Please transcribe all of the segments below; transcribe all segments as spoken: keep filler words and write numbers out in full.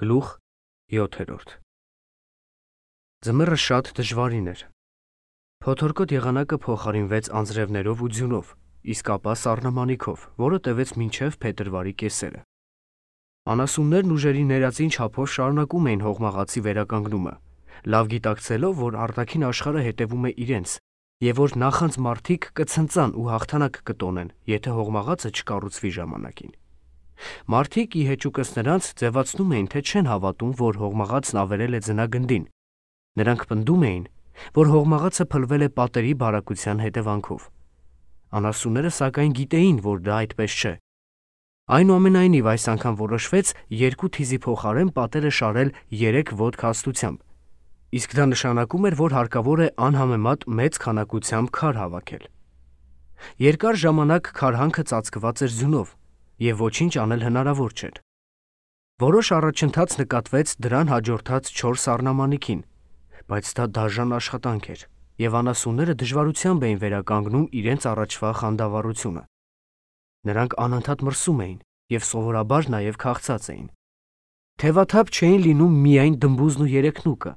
Գլուխ յոթերորդ Ձմեռը շատ դժվարին էր։ Փոթորկոտ եղանակը փոխարինվեց անձրևներով ու ձյունով, իսկ ապա սառնամանիքով, որը տևեց մինչև փետրվարի կեսերը։ Անասուններն ուժերի ներածին չափով շարունակում էին հողմաղացի վերականգնումը, լավ գիտակցելով, որ արտաքին աշխարհը հետևում է իրենց, եւ որ նախանձ մարդիկ կցնծան ու հաղթանակ կտոնեն, եթե հողմաղացը չկառուցվի ժամանակին։ Մարդիկ ի հեճուկս նրանց ձևացնում էին, թե չեն հավատում, որ հողմաղացն ավերել է ձնագնդին։ Նրանք պնդում էին, որ հողմաղացը փլվել է պատերի բարակության հետևանքով։ Անասունները սակայն գիտեին, որ դա այդպես չէ։ Այնուամենայնիվ այս անգամ որոշվեց երկու թիզի փոխարեն պատերը շարել երեք ոտք հաստությամբ, իսկ դա նշանակում էր, որ հարկավոր է անհամեմատ մեծ քանակությամբ քար հավաքել։ Երկար ժամանակ քարհանքը ծածկված էր ձյունով, եւ ոչինչ անել հնարավոր չէր։ Որոշ առաջընթաց նկատվեց դրան հաջորդած չոր սառնամանիքին, բայց դա դաժան աշխատանք էր, եւ անասունները դժվարությամբ էին վերականգնում իրենց առաջվա խանդավառությունը։ Նրանք անընդհատ մրսում էին եւ սովորաբար նաեւ քաղցած էին։ Թևաթափ չէին լինում միայն դմբուզն ու երեքնուկը։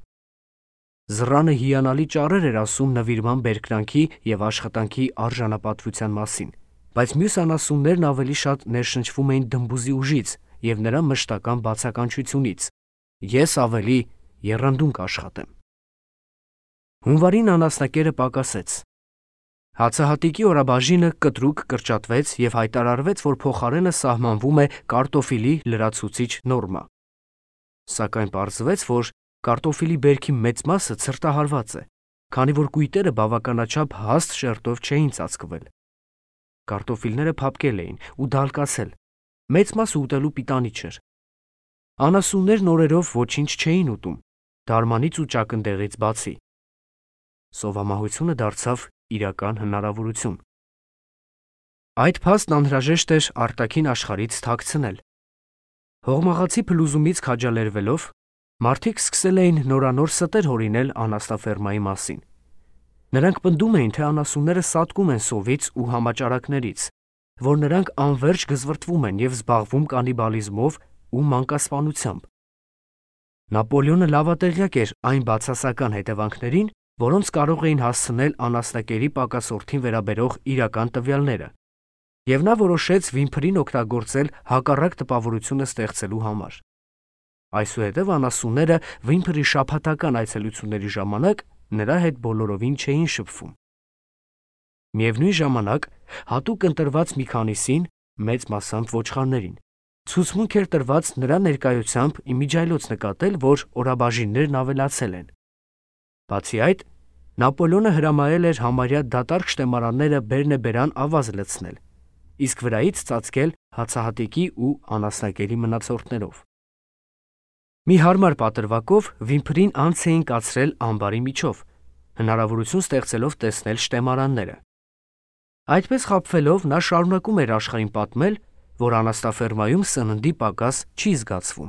Զռանը հիանալի ճառեր էր ասում նվիրման բերկրանքի եւ աշխատանքի արժանապատվության մասին, բայց մյուս անասուններն ավելի շատ ներշնչվում էին դմբուզի ուժից եւ նրա մշտական բացականչությունից։ Ես ավելի եռանդուն կաշխատեմ։ Հունվարին անասնակերը պակասեց։ Հացահատիկի օրաբաժինը կտրուկ կրճատվեց եւ հայտարարվեց, որ փոխարենը սահմանվում է կարտոֆիլի լրացուցիչ նորմա։ Սակայն պարզվեց, որ կարտոֆիլի բերքի մեծ մասը ցրտահարված է, քանի որ կույտերը բավականաչափ հաստ շերտով չէին ծածկվել։ Կարտոֆիլները փափկել էին ու դալկացել, մեծ մասը ուտելու պիտանի չէր։ Անասուններն օրերով ոչինչ չէին ուտում, դարմանից ու ճակնդեղից բացի։ Սովամահությունը դարձավ իրական հնարավորություն։ Այդ փաստն անհրաժեշտ էր արտաքին աշխարհից թաքցնել։ Հողմաղացի փլուզումից քաջալերվելով, մարդիկ սկսել էին նորանոր ստեր հորինել անասնաֆերմայի մասին։ Նրանք պնդում էին, թե անասունները սատկում են սովից ու համաճարակներից, որ նրանք անվերջ գզվրտվում են եւ զբաղվում կանիբալիզմով ու մանկասպանությամբ։ Նապոլեոնը լավատեղյակ էր այն բացասական հետևանքներին, որոնց կարող էին հասցնել անասնակերի պակասորդին վերաբերող իրական տվյալները, եւ նա որոշեց Վիմփրին օգտագործել հակառակ տպավորությունը ստեղծելու համար։ Այսուհետև անասունները Վիմփրի շաբաթական այցելությունների ժամանակ նրա հետ բոլորովին չէին շփվում։ Միևնույն ժամանակ հատուկ ընտրված մի քանիսին, մեծ մասամբ ոչխարներին, ցուցմունք էր տրված նրա ներկայությամբ իմիջիայլոց նկատել, որ օրաբաժիններն ավելացել են։ Բացի այդ, Նապոլեոնը հրամայել էր համարյա դատարկ շտեմարանները բերնեբերան ավազ լցնել, իսկ վրայից ծածկել հացահատիկի ու անասնակերի մնացորդներով։ Մի հարմար պատրվակով Վիմփրին անց էին կացրել ամբարի միջով, հնարավորություն ստեղծելով տեսնել շտեմարանները։ Այդպես խաբվելով նա շարունակում էր աշխարհին պատմել, որ անասնաֆերմայում սննդի պակաս չի զգացվում։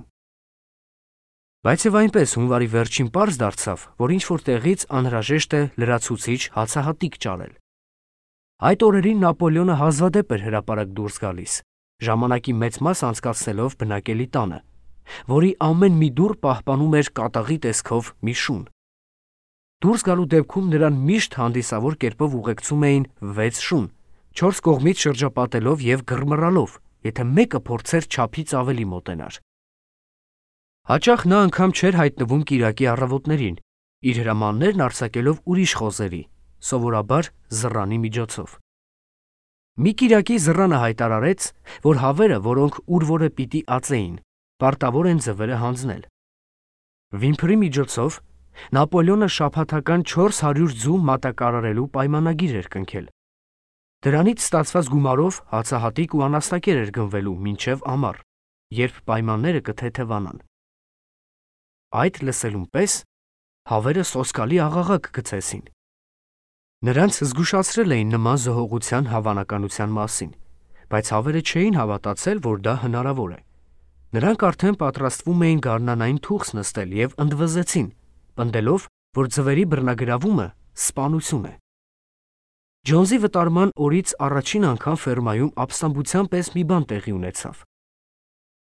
Բայց եւ այնպես հունվարի վերջին պարզ դարձավ, որ ինչ-որ տեղից անհրաժեշտ է լրացուցիչ հացահատիկ ճարել։ Այդ օրերին Նապոլեոնը հազվադեպ էր հրապարակ դուրս գալիս, ժամանակի մեծ մաս անցկացնելով բնակելի տանը, որի ամեն մի դուռ պահպանում էր կատաղի տեսքով մի շուն։ Դուրս գալու դեպքում նրան միշտ հանդիսավոր կերպով ուղեկցում էին վեց շուն, չորս կողմից շրջապատելով եւ գրմռալով, եթե մեկը փորձեր չափից ավելի մոտենար։ Հաճախ նա անգամ չէր հայտնվում կիրակի առավոտներին, իր հրամաններն արձակելով ուրիշ խոզերի, սովորաբար զռանի միջոցով։ Մի կիրակի զռանը հայտարարեց, որ հավերը, որոնք ուր որը պիտի ածեին, պարտավոր են ձվերը հանձնել։ Վիմփրի միջոցով Նապոլեոնը շաբաթական չորս հարյուր ձու մատակարարելու պայմանագիր էր կնքել։ Դրանից ստացված գումարով հացահատիկ ու անասնակեր էր գնվելու մինչև ամառ, երբ պայմանները կթեթևանան։ Այդ լսելուն պես հավերը սոսկալի աղաղակ գցեցին։ Նրանց զգուշացրել էին նման զոհողության հավանականության մասին, բայց հավերը չէին հավատացել, որ դա հնարավոր է։ Նրանք արդեն պատրաստվում էին գարնանային թուղթ նստել եւ ընդվզեցին, պնդելով, որ ձվերի բռնագրավումը սպանություն է։ Ջոնսի վտարման օրից առաջին անգամ ֆերմայում ապստամբության պես մի բան տեղի ունեցավ։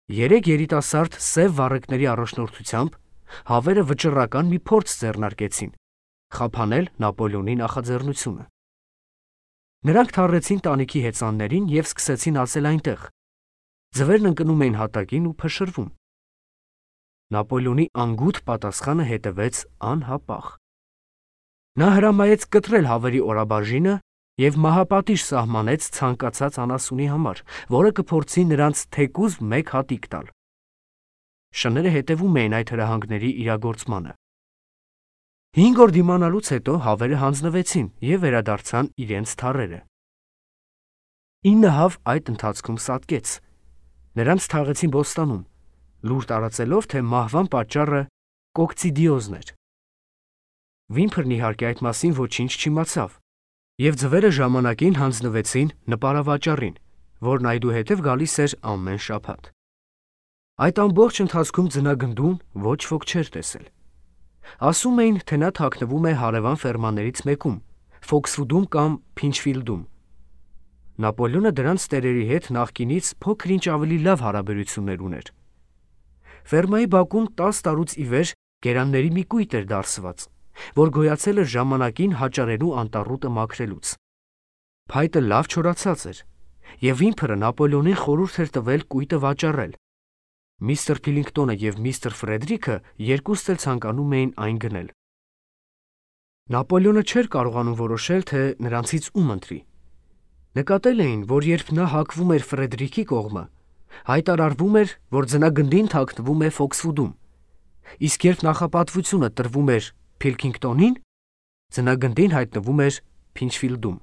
Երեք երիտասարդ սև վառեկների առաջնորդությամբ հավերը վճռական մի փորձ ձեռնարկեցին՝ խափանել Նապոլեոնի նախաձեռնությունը։ Նրանք թռեցին տանիքի հեծաններին և սկսեցին ածել այնտեղ։ Ձվերն ընկնում էին հատակին ու փշրվում։ Նապոլեոնի անգութ պատասխանը հետևեց անհապաղ։ Նա հրամայեց կտրել հավերի օրաբաժինը և մահապատիժ սահմանեց ցանկացած անասունի համար, որը կփորձի նրանց թեկուզ մեկ հատիկ տալ։ Շները հետևում էին այդ հրահանգների իրագործմանը։ Հինգ օր դիմանալուց հետո հավերը հանձնվեցին և վերադարձան իրենց թառերը։ Ինը հավ այդ ընթացքում սատկեց։ Նրանց թաղեցին Բոստանում, լուր տարածելով, թե մահվան պատճառը կոկցիդիոզն էր։ Վիմփրն իհարկե այդ մասին ոչինչ չիմացավ, և ձվերը ժամանակին հանձնվեցին նպարավաճառին, որն այդուհետև գալիս էր ամեն շաբաթ։ Այդ ամբողջ ընթացքում ձնագնդուն ոչ ոք չէր տեսել։ Ասում էին, թե նա թաքնվում է հարևան ֆերմաներից մեկում՝ Ֆոքսվուդում կամ Փինչֆիլդում։ Նապոլեոնը դրանց տերերի հետ նախկինից փոքր-ինչ ավելի լավ հարաբերություններ ուներ։ Ֆերմայի բակում տաս տարուց ի վեր գերանների մի կույտ էր դարսված, որ գոյացել էր ժամանակին հաճարենու անտառուտը մաքրելուց։ Փայտը լավ չորացած էր, և Վիմփրը Նապոլեոնին խորհուրդ էր տվել կույտը վաճառել։ Միստր Փիլինգտոնը և միստր Ֆրեդերիկը երկուստ էլ ցանկանում էին այն գնել։ Նապոլեոնը չէր կարողանում որոշել, թե նրանցից ում ընտրի։ Նկատել էին, որ երբ նա հակվում էր Ֆրեդերիկի կողմը, հայտարարվում էր, որ ձնագնդին թաքնվում է Ֆոքսվուդում, իսկ երբ նախապատվությունը տրվում էր Փիլքինգտոնին, ձնագնդին հայտնվում էր Փինչֆիլդում։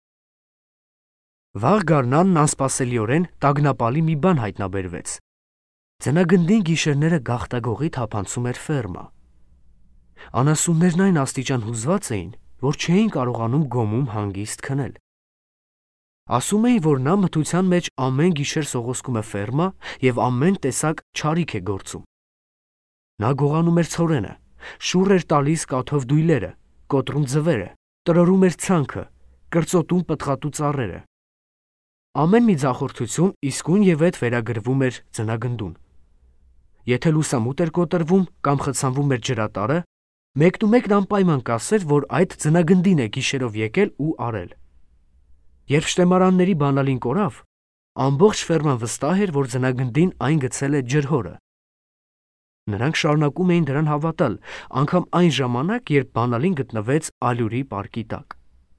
Վաղ գարնանն անսպասելիորեն տագնապալի մի բան հայտնաբերվեց։ Ձնագնդին գիշերները գաղտագողի թափանցում էր ֆերմա։ Անասուններն այն աստիճան հուզված էին, որ չէին կարողանում գոմում հանգիստ քնել։ Ասում էին, որ նա մթության մեջ ամեն գիշեր սողոսկում է ֆերմա և ամեն տեսակ չարիք է գործում։ Նա գողանում էր ցորենը, շուռ էր տալիս կաթով դույլերը, կոտրում ձվերը, տրորում էր ցանքը, կրծոտում պտղատու ծառերը։ Ամեն մի ձախորդություն իսկույնևեթ վերագրվում էր ձնագնդուն։ Եթե լուսամուտ էր կոտրվում կամ խցանվում էր ջրատարը, մեկնումեկն անպայման կասեր, որ այդ ձնագնդին է գիշերով եկել ու արել։ Երբ շտեմարանների բանալին կորավ, ամբողջ ֆերման վստահ էր, որ ձնագնդին այն գցել է ջրհորը։ Նրանք շարունակում էին դրան հավատալ, անգամ այն ժամանակ, երբ բանալին գտնվեց ալյուրի պարկի տակ։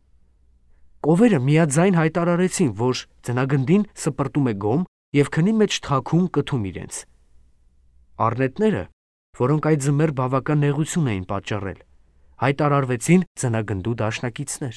Կովերը միաձայն հայտարարեցին, որ ձնագնդին սպրտում է գոմ և քնի մեջ թաքուն կթում իրենց։ Առնետները, որոնք այդ ձմեռ բավական նեղություն էին պատճառել, հայտարարվեցին ձնագնդու դաշնակիցներ։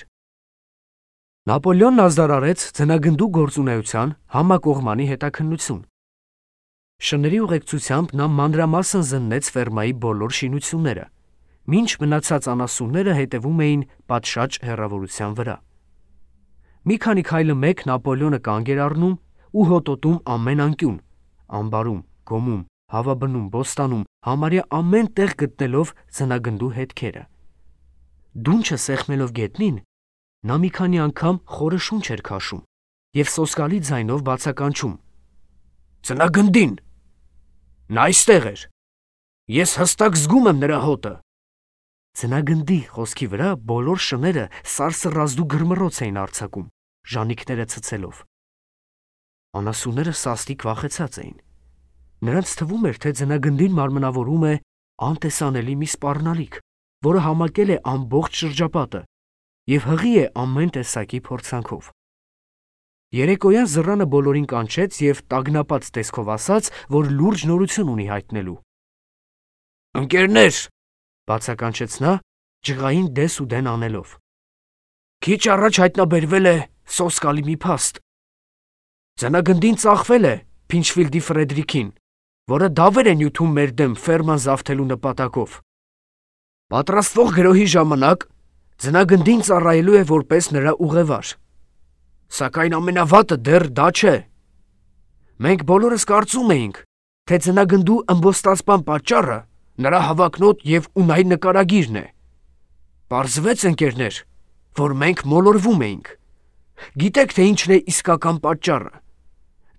Նապոլեոնն ազդարարեց ձնագնդու գործունեության համակողմանի հետաքննություն։ Շների ուղեկցությամբ նա մանրամասն զննեց ֆերմայի բոլոր շինությունները, մինչ մնացած անասունները հետևում էին պատշաճ հեռավորության վրա։ Մի քանի քայլը մեկ Նապոլեոնը կանգ էր առնում ու հոտոտում ամեն անկյուն, ամբարում, գոմում, հավաբնում, բոստանում, համարյա ամեն տեղ գտնելով ձնագնդու հետքերը։ Դունչը սեղմելով գետնին, նա մի քանի անգամ խորը շունչ էր քաշում և սոսկալի ձայնով բացականչում. «Ձնագնդին! Նա այստեղ էր! Ես հստակ զգում եմ նրա հոտը»։ Ձնագնդի խոսքի վրա բոլոր շները սարսռազդու գրմռոց էին արձակում, ժանիքները ցցելով։ Անասունները սաստիկ վախեցած էին։ Նրանց թվում էր, թե ձնագնդին մարմնավորում է անտեսանելի մի սպառնալիք, որը համակել է ամբողջ շրջապատը և հղի է ամեն տեսակի փորձանքով։ Երեկոյան զռանը բոլորին կանչեց և տագնապած տեսքով ասաց, որ լուրջ նորություն ունի հայտնելու։ «Ընկերներ», բացականչեց նա, ջղային դես ու դեն անելով, «քիչ առաջ հայտնաբերվել է սոսկալի մի փաստ։ Ձնագնդին ծախվել է Փինչֆիլդի Ֆրեդերիկին, որը դավեր է նյութում մեր դեմ ֆերման զավթելու նպատակով։ Պատրաստվող գրոհի ժամանակ ձնագնդին ծառայելու է որպես նրա ուղևար։ Սակայն ամենավատը դեռ դա չէ։ Մենք բոլորս կարծում էինք, թե ձնագնդու ըմբոստացման պատճառը նրա հավակնոտ և ունայի նկարագիրն է։ Պարզվեց, ընկերներ, որ մենք մոլորվում էինք։ Գիտեք, թե ինչն է իսկական պատճառը։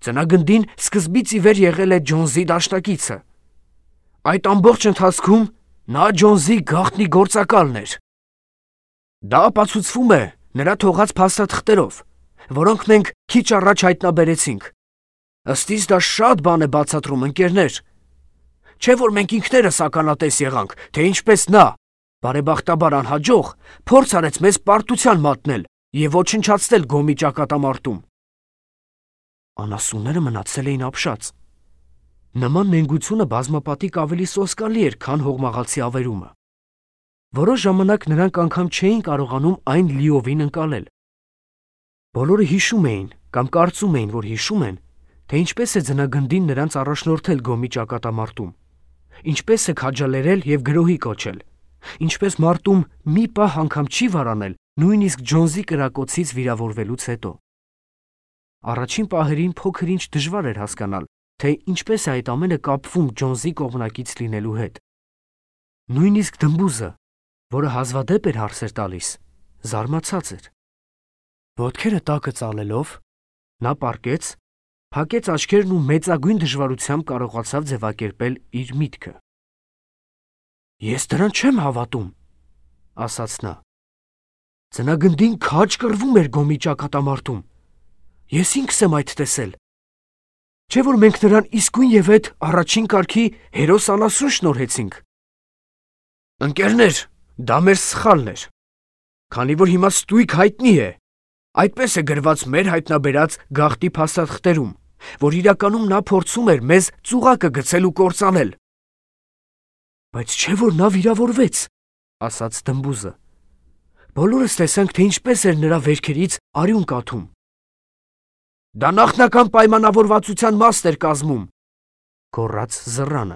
Ծնագնդին սկզբից ի վեր եղել է Ջոնսի դաշնակիցը։ Այդ ամբողջ ընթացքում նա Ջոնսի գաղտնի գործակալն էր։ Դա ապացուցվում է նրա թողած փաստաթղթերով, որոնք մենք քիչ առաջ հայտնաբերեցինք։ Ըստ իս դա շատ բան է բացատրում, ընկերներ։ Չէ՞ որ մենք ինքներս ականատես եղանք, թե ինչպես նա, բարեբախտաբար անհաջող, փորձ արեց մեզ պարտության մատնել և ոչնչացնել Գոմի ճակատամարտում։ Անասունները մնացել էին ապշած։ Նման նենգությունը բազմապատիկ ավելի սոսկալի էր, քան հողմաղացի ավերումը։ Որոշ ժամանակ նրանք անգամ չէին կարողանում այն լիովին ընկալել։ Բոլորը հիշում էին կամ կարծում էին, որ հիշում են, թե ինչպես է ձնագնդին նրանց առաջնորդել Գոմի ճակատամարտում, ինչպես է քաջալերել և գրոհի կոչել, ինչպես մարտում մի պահ անգամ չի վարանել, նույնիսկ Ջոնսի կրակոցից վիրավորվելուց հետո։ Առաջին պահերին փոքր-ինչ դժվար էր հասկանալ, թե ինչպես է այդ ամենը կապվում Ջոնսի կողմնակից լինելու հետ։ Նույնիսկ Դմբուզը, որը հազվադեպ էր հարցեր տալիս, զարմացած էր։ Ոտքերը տակը ծալելով, նա պառկեց, փակեց աչքերն ու մեծագույն դժվարությամբ կարողացավ ձևակերպել իր միտքը։ «Ես դրան չեմ հավատում», ասաց նա։ «Ձնագնդին քաջ կռվում էր Գոմի ճակատամարտում։ Ես ինքս եմ այդ տեսել։ Չէ՞ որ մենք նրան իսկույնևեթ առաջին կարգի հերոս անասուն շնորհեցինք»։ Ընկերներ, դա մեր սխալն էր։ Քանի որ հիմա ստույգ հայտնի է, այդպես է գրված մեր հայտնաբերած գաղտնի փաստաթղթերում, որ իրականում նա փորձում էր մեզ ծուղակը գցել ու կործանել։ Բայց չէ՞ որ նա վիրավորվեց, ասաց Դմբուզը։ Բոլորս տեսանք, թե ինչպես էր նրա վերքերից արյուն կաթում։ Դա նախնական պայմանավորվածության մասն էր կազմում, գոռաց Զռանը։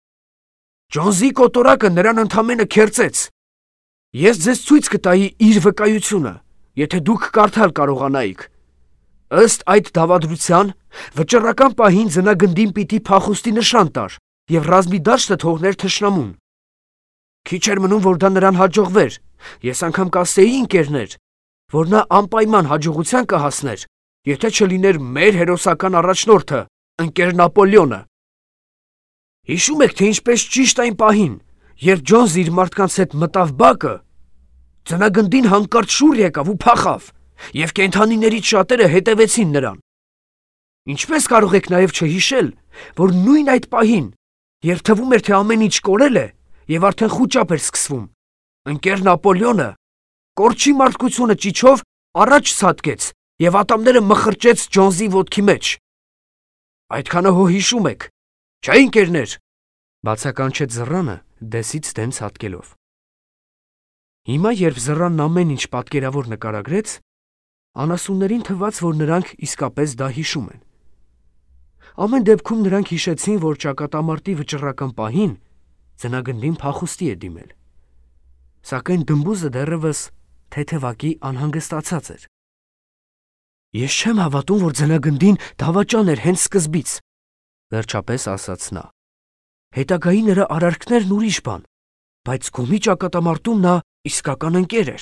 Ջոնսի կոտորակը նրան ընդամենը քերծեց։ Ես ձեզ ցույց կտայի իր վկայությունը, եթե դուք կարդալ կարողանայիք։ Ըստ այդ դավադրության, վճռական պահին ձնագնդին պիտի փախուստի նշան տար և ռազմի դաշտը թողներ թշնամուն։ Քիչ էր մնում, որ դա նրան հաջողվեր։ Ես անգամ կասեի, ընկերներ, որ նա անպայման հաջողության կհասներ, եթե չլիներ մեր հերոսական առաջնորդը, ընկեր Նապոլեոնը։ Հիշում եք, թե ինչպես ճիշտ այն պահին, երբ Ջոնսը իր մարդկանց հետ մտավ բակը, ձնագնդին հանկարծ շուռ եկավ ու փախավ, և կենդանիներից շատերը հետևեցին նրան։ Ինչպես կարող եք նաև չհիշել, որ նույն այդ պահին, երբ թվում էր, թե ամեն ինչ կորել է և արդեն խուճապ էր սկսվում, ընկեր Նապոլեոնը կորչի մարդկությունը ճիչով առաջ ցատկեց և ատամները մխրճեց Ջոնսի ոտքի մեջ։ Այդքանը հո հիշում եք, չէ՞ ընկերներ, բացականչեց Զռանը դեսից դեն ցատկելով։ Հիմա, երբ Զռանն ամեն ինչ պատկերավոր նկարագրեց, անասուններին թվաց, որ նրանք իսկապես դա հիշում են։ Ամեն դեպքում նրանք հիշեցին, որ ճակատամարտի վճռական պահին ձնագնդին փախուստի է դիմել։ Սակայն Դմբուզը դեռևս թեթևակի անհանգստացած էր։ Ես չեմ հավատում, որ ձնագնդին դավաճան էր հենց սկզբից, վերջապես ասաց նա։ Հետագայի նրա արարքներն ուրիշ բան, բայց Գոմի ճակատամարտում նա իսկական ընկեր էր։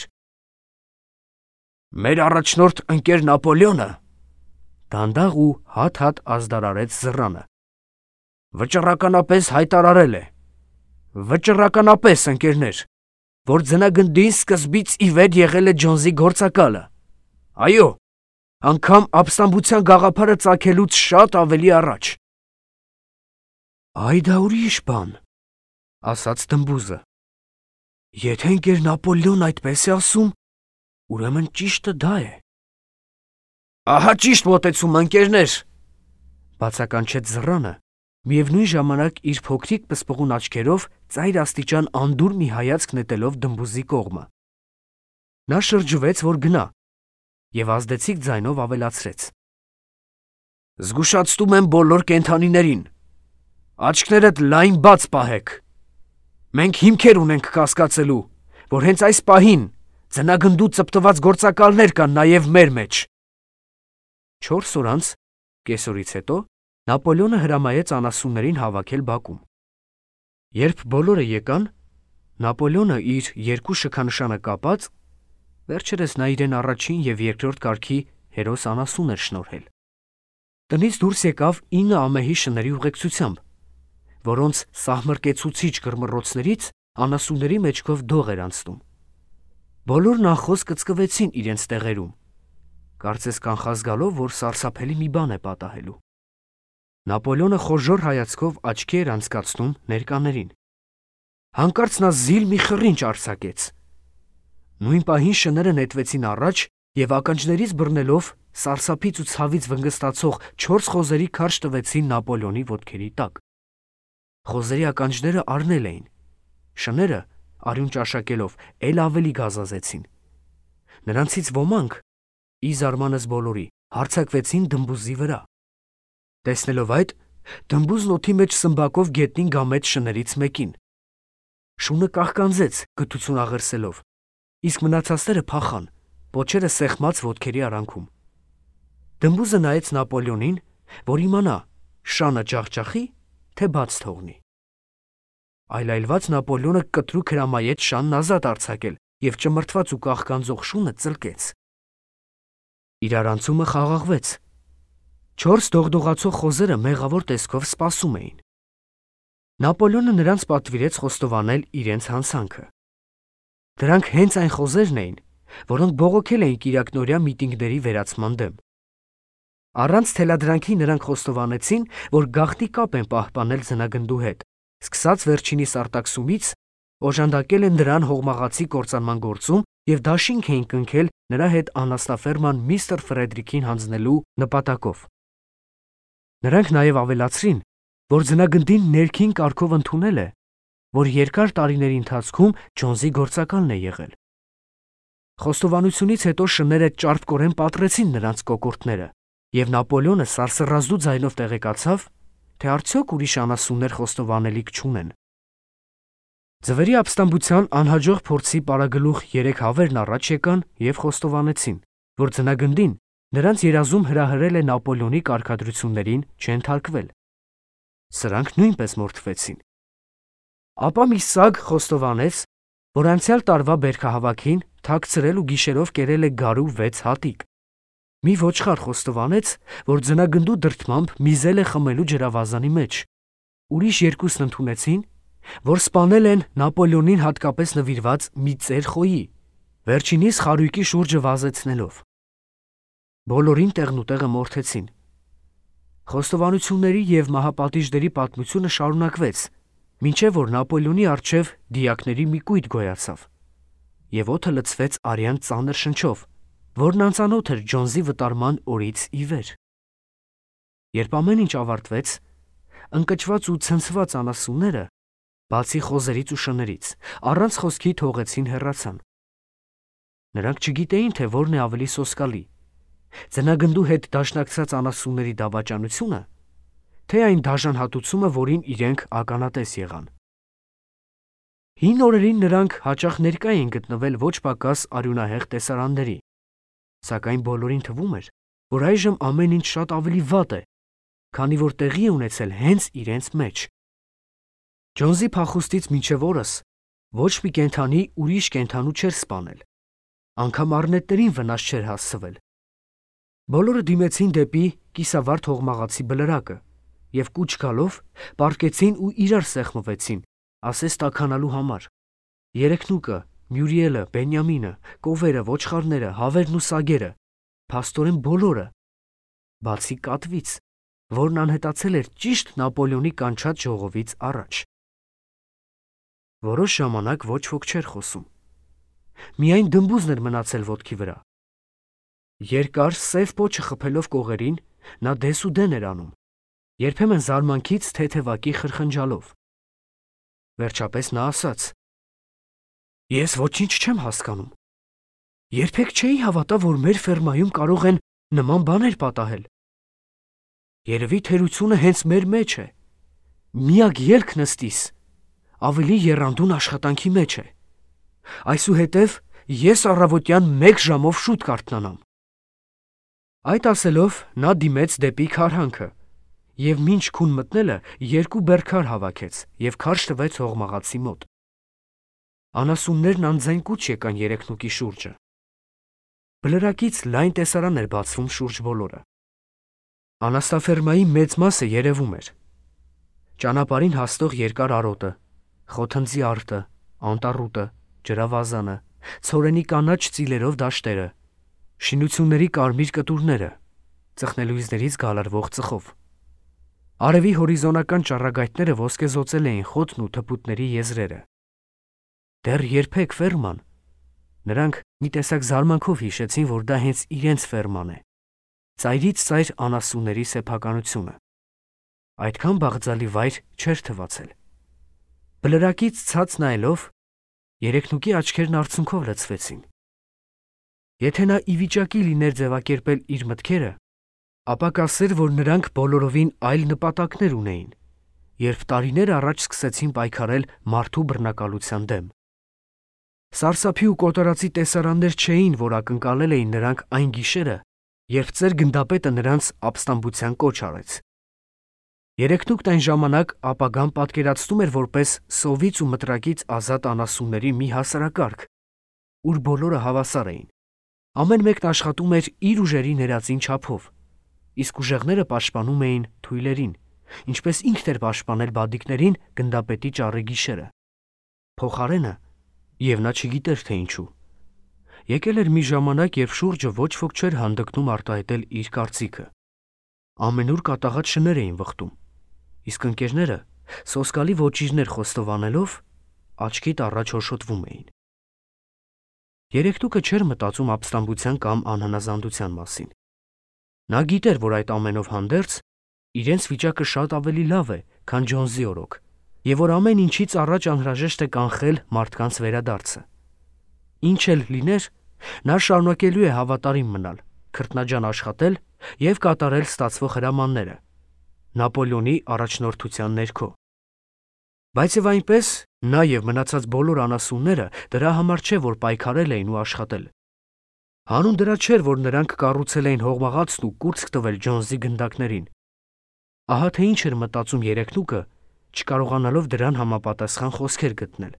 Մեր առաջնորդ ընկեր Նապոլեոնը, դանդաղ ու հատ-հատ ազդարարեց Զռանը, վճռականապես հայտարարել է, վճռականապես, ընկերներ, որ ձնագնդին սկզբից ի վեր եղել է Ջոնսի գործակալը։ Այո, անգամ ապստամբության գաղափարը ծագելուց շատ ավելի առաջ։ Այ դա ուրիշ բան, ասաց Դմբուզը։ Եթե ընկեր Նապոլեոնն այդպես է ասում, ուրեմն ճիշտը դա է։ Ահա ճիշտ մոտեցում, ընկերներ, բացականչեց Զռանը, միևնույն ժամանակ իր փոքրիկ պսպղուն աչքերով ծայր աստիճան անդուր մի հայացք նետելով Դմբուզի կողմը։ Նա շրջվեց, որ գնա, և ազդեցիկ ձայնով ավելացրեց. Զգուշացնում եմ բոլոր կենդանիներին, աչքներդ լայն բաց պահեք։ Մենք հիմքեր ունենք կասկածելու, որ հենց այս պահին ձնագնդու ծպտված գործակալներ կան նաև մեր մեջ։ Չորս օր անց, կեսօրից հետո, Նապոլեոնը հրամայեց անասուններին հավաքել բակում։ Երբ բոլորը եկան, Նապոլեոնը իր երկու շքանշանը կապած, վերջերս նա իրեն առաջին և երկրորդ կարգի հերոս անասուն էր շնորհել։ Տնից դուրս եկավ ինը ամեհի շների ուղեկցությամբ, որոնց սահմռկեցուցիչ կռմռոցներից անասունների մեջքով դող էր անցնում։ Բոլորն անխոս կծկվեցին իրենց տեղերում, կարծես կանխած գալով, որ սարսափելի մի բան է պատահելու։ Նապոլեոնը խոժոռ հայացքով աչքի էր անցկացնում ներկաներին։ Հանկարծ նա զիլ մի խռինչ արձակեց։ Նույն պահին շները նետվեցին առաջ և ականջներից բռնելով սարսափից ու ցավից վնգստացող չորս խոզերի քարշ տվեցին Նապոլեոնի ոտքերի տակ։ Խոզերի ականջները առնել էին, շները, արյուն ճաշակելով, էլ ավելի գազազեցին։ Նրանցից ոմանք, ի զարմանս բոլորի, հարձակվեցին դմբուզի վրա։ Տեսնելով այդ, դմբուզն օդի մեջ սմբակով գետնին գամեց շներից մեկին։ Շունը կաղկանձեց գթություն աղերսելով, իսկ մնացածները փախան, պոչերը սեղմած ոտքերի արանքում։ Դմբուզը նայեց Նապոլեոնին, որ իմանա շանը ջախջախի, թե բաց թողնի։ Այլայլված Նապոլեոնը կտրուկ հրամայեց շանն ազատ արձակել և ճմրթված ու կաղկանձող շունը ծլկեց։ Իրարանցումը խաղաղվեց։ Չորս դողդողացող խոզերը մեղավոր տեսքով սպասում էին։ Նապոլեոնը նրանց պատվիրեց խոստովանել իրենց հանցանքը։ Դրանք հենց այն խոզերն էին, որոնք բողոքել էին կիրակնօրյա միտինգների վերացման դեմ։ Առանց թելադրանքի նրանք խոստովանեցին, որ գաղտնի կապ են պահպանել ձնագնդու հետ, սկսած վերջինիս արտաքսումից, օժանդակել են նրան հողմաղացի կործանման գործում և դաշինք էին կնքել նրա հետ անասնաֆերման միստր Ֆրեդրիքին հանձնելու նպատակով։ Նրանք նաև ավելացրին, որ ձնագնդին ներքին կարգով ընդունել է, որ երկար տարիների ընթացքում Ջոնսի գործակալն է եղել։ Խոստովանությունից հետո շները ճարպկորեն պատռեցին նրանց կոկորդները, և Նապոլեոնը սարսռազդու ձայնով տեղեկացավ, թե արդյոք ուրիշ անասուններ խոստովանելիք չունեն։ Ձվերի ապստամբության անհաջող փորձի պարագլուխ երեք հավերն առաջ եկան և խոստովանեցին, որ ձնագնդին նրանց երազում հրահրել է Նապոլեոնի կարգադրություններին չենթարկվել։ Սրանք նույնպես մորթվեցին։ Ապա մի սագ խոստովանեց, որ անցյալ տարվա բերքահավաքին թաքցրել ու գիշերով կերել է գարու վեց հատիկ։ Մի ոչխար խոստովանեց, որ ձնագնդու դրդմամբ միզել է խմելու ջրավազանի մեջ։ Ուրիշ երկուսն ընդունեցին, որ սպանել են Նապոլեոնին հատկապես նվիրված մի ծեր խոյի, վերջինիս խարույկի շուրջը վազեցնելով։ Բոլորին տեղնուտեղը մորթեցին։ Խոստովանությունների և մահապատիժների պատմությունը շարունակվեց, մինչև որ Նապոլեոնի առջև դիակների մի կույտ գոյացավ, և օդը լցվեց արյան ծանր շնչով, որն անծանոթ էր Ջոնսի վտարման օրից ի վեր։ Երբ ամեն ինչ ավարտվեց, ընկճված ու ցնցված անասունները, բացի խոզերից ու շներից, առանց խոսքի թողեցին հեռացան։ Նրանք չգիտեին, թե որն է ավելի սոսկալի՝ ձնագնդու հետ դաշնակցած անասունների դավաճանությունը, թե այն դաժան հատուցումը, որին իրենք ականատես եղան։ Հին օրերին նրանք հաճախ ներկա էին գտնվել ոչ պակաս արյունահեղ տեսարանների, սակայն բոլորին թվում էր, որ այժմ ամեն ինչ շատ ավելի վատ է, քանի որ տեղի է ունեցել հենց իրենց մեջ։ Ջոնսի փախուստից մինչև օրս ոչ մի կենդանի ուրիշ կենդանու չէր սպանել, անգամ առնետներին վնաս չէր հասցվել։ Բոլորը դիմեցին դեպի կիսավարդ հողմաղացի բլրակը և կուչ գալով պառկեցին ու իրար սեղմվեցին, ասես տաքանալու համար։ Երեքնուկը, Մյուրիելը, Բենյամինը, կովերը, ոչխարները, հավերն ու սագերը, փաստորեն բոլորը, բացի կատվից, որն անհետացել էր ճիշտ Նապոլեոնի կանչած ժողովից առաջ։ Որոշ ժամանակ ոչ ոք չէր խոսում։ Միայն դմբուզն էր մնացել ոտքի վրա։ Երկար սև պոչը խփելով կողերին, նա դես ու դեն էր անում, երբեմն զարմանքից թեթևակի խրխնջալով։ Վերջապես նա ասաց. «Ես ոչինչ չեմ հասկանում։ Երբեք չէի հավատա, որ մեր ֆերմայում կարող են նման բաներ պատահել։ Երևի թերությունը հենց մեր մեջ է։ Միակ ելք նստիս ավելի եռանդուն աշխատանքի մեջ է։ Այսուհետև ես առավոտյան մեկ ժամով շուտ կարթնանամ»։ Այդ ասելով նա դիմեց դեպի քարհանքը և մինչ քուն մտնելը երկու բեռքար հավաքեց և քարշ տվեց հողմաղացի մոտ։ Անասուններն անձայն կուչ եկան երեքնուկի շուրջը։ Բլրակից լայն տեսարան էր բացվում շուրջ բոլորը։ Անասնաֆերմայի մեծ մասը երևում էր. ճանապարհին հասնող երկար արոտը, խոթնձի արտը, անտառուտը, ջրավազանը, ցորենի կանաչ ծիլերով դաշտերը, շինությունների կարմիր կտուրները, ծխնելույզներից գալարվող ծխով։ Արևի հորիզոնական ճառագայթները ոսկեզօծել էին խոտն ու թփուտների եզրերը։ Դեռ երբեք ֆերման, նրանք մի տեսակ զարմանքով հիշեցին, որ դա հենց իրենց ֆերման է, ծայրից ծայր անասունների սեփականությունը։ Այդքան բաղձալի վայր չէր թվացել։ Բլրակից ցած նայելով, երեքնուկի աչքերն արցունքով լցվեցին։ Եթե նա ի վիճակի լիներ ձևակերպել իր մտքերը, ապա կասեր, որ նրանք բոլորովին այլ նպատակներ ունեին, երբ տարիներ առաջ սկսեցին պայքարել մարդու բռնակալության դեմ։ Սարսափի ու կոտորածի տեսարաններ չէին, որ ակնկալել էին նրանք այն գիշերը, երբ ծեր գնդապետը նրանց ապստամբության կոչ արեց։ Երեքնուկն այն ժամանակ ապագան պատկերացնում էր որպես սովից ու մտրակից ազատ անասունների մի հասարակարգ, ուր բոլորը հավասար էին։ Ամեն մեկն աշխատում էր իր ուժերի ներածին չափով, իսկ ուժեղները պաշտպանում էին թույլերին, ինչպես ինքն էր պաշտպանել բադիկներին գնդապետի ճառի գիշերը։ Փոխարենը, եւ նա չգիտեր թե ինչու, եկել էր մի ժամանակ, երբ շուրջը ոչ ոք չէր հանդգնում արտահայտել իր կարծիքը։ Ամենուր կատաղած շներ էին վխտում, իսկ ընկերները սոսկալի ոճիրներ խոստովանելով աչքիդ առաջ հոշոտվում էին։ Երեքտուկը չէր մտածում ապստամբության կամ անհնազանդության մասին։ Նա գիտեր, որ այդ ամենով հանդերձ իրենց վիճակը շատ ավելի լավ է, քան Ջոնսի օրոք, եւ որ ամեն ինչից առաջ անհրաժեշտ է կանխել մարդկանց վերադարձը։ Ինչ էլ լիներ, նա շարունակելու է հավատարիմ մնալ, քրտնաջան աշխատել եւ կատարել ստացվող հրամանները Նապոլեոնի առաջնորդության ներքո։ Բայց եւ այնպես նա եւ մնացած բոլոր անասունները դրա համար չէ, որ պայքարել էին ու աշխատել։ Հանուն դրա չէր, որ նրանք կառուցել էին հողմաղացն ու կուրծք տվել Ջոնսի գնդակներին։ Ահա թե ինչ էր մտածում երեքնուկը, չկարողանալով դրան համապատասխան խոսքեր գտնել։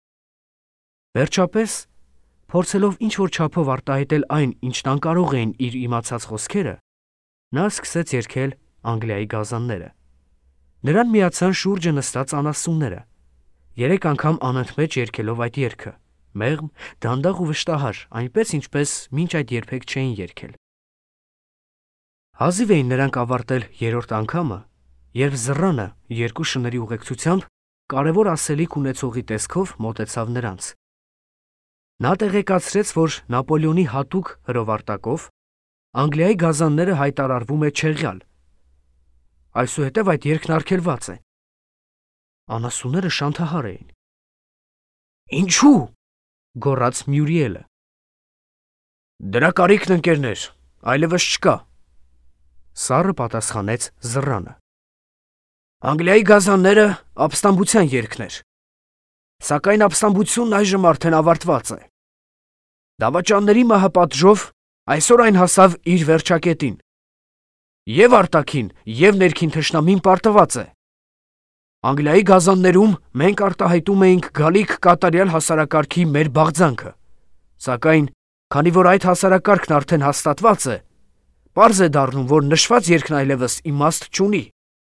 Վերջապես, փորձելով ինչ-որ չափով արտահայտել այն, ինչն անկարող էին իր իմացած խոսքերը, նա սկսեց երգել Անգլիայի գազանները։ Նրան միացան շուրջը նստած անասունները, երեք անգամ անընդմեջ երգելով այդ երգը, մեղմ, դանդաղ ու վշտահար, այնպես ինչպես մինչ այդ երբեք չէին երգել։ Հազիվ էին նրանք ավարտել երրորդ անգամը, երբ զռանը երկու շների ուղեկցությամբ կարևոր ասելիք ունեցողի տեսքով մոտեցավ նրանց։ Նա տեղեկացրեց, որ Նապոլեոնի հատուկ հրովարտակով Անգլիայի գազանները հայտարարվում է չեղյալ։ Այսուհետև այդ երգն արգելված է։ Անասունները շանթահար էին։ Ինչու՞, գոռաց Մյուրիելը։ Դրա կարիքն ընկերներ, այլևս չկա, սառը պատասխանեց զռանը։ Անգլիայի գազանները ապստամբության երգն էր, սակայն ապստամբությունն այժմ արդեն ավարտված է։ Դավաճանների մահապատժով այսօր այն հասավ իր վերջակետին։ Եվ արտաքին, եւ ներքին թշնամին պարտված է։ Անգլիայի գազաններում մենք արտահայտում էինք գալիք կատարյալ հասարակարգի մեր բաղձանքը, սակայն քանի որ այդ հասարակարգն արդեն հաստատված է, պարզ է դառնում, որ նշված երգն այլևս իմաստ չունի։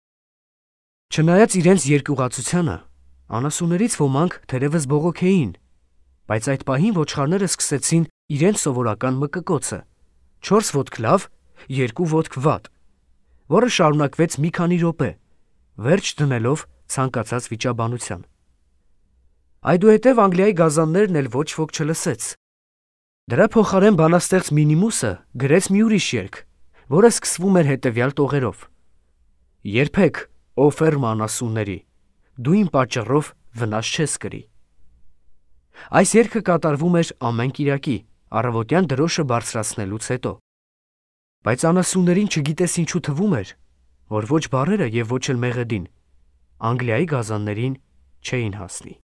Չնայած իրենց երկյուղացությանը, անասուններից ոմանք թերևս բողոքեին, բայց այդ պահին ոչխարները սկսեցին իրենց սովորական մկկոցը՝ չորս ոտք լավ, երկու ոտք վատ, որը շարունակվեց մի քանի րոպե, վերջ դնելով ցանկացած վիճաբանության։ Այդուհետև Անգլիայի գազաններն էլ ոչ ոք չլսեց։ Դրա փոխարեն բանաստեղծ Մինիմուսը գրեց մի ուրիշ երգ, որը սկսվում էր հետևյալ տողերով. Երբեք, ով ֆերմ անասունների, դու իմ պատճառով վնաս չես կրի։ Այս երգը կատարվում էր ամեն կիրակի, առավոտյան դրոշը բարձրացնելուց հետո։ Բայց անասուններին չգիտես ինչու թվում էր, որ ոչ բառերը եւ ոչ էլ մեղեդին Անգլիայի գազաններին չէին հասնի։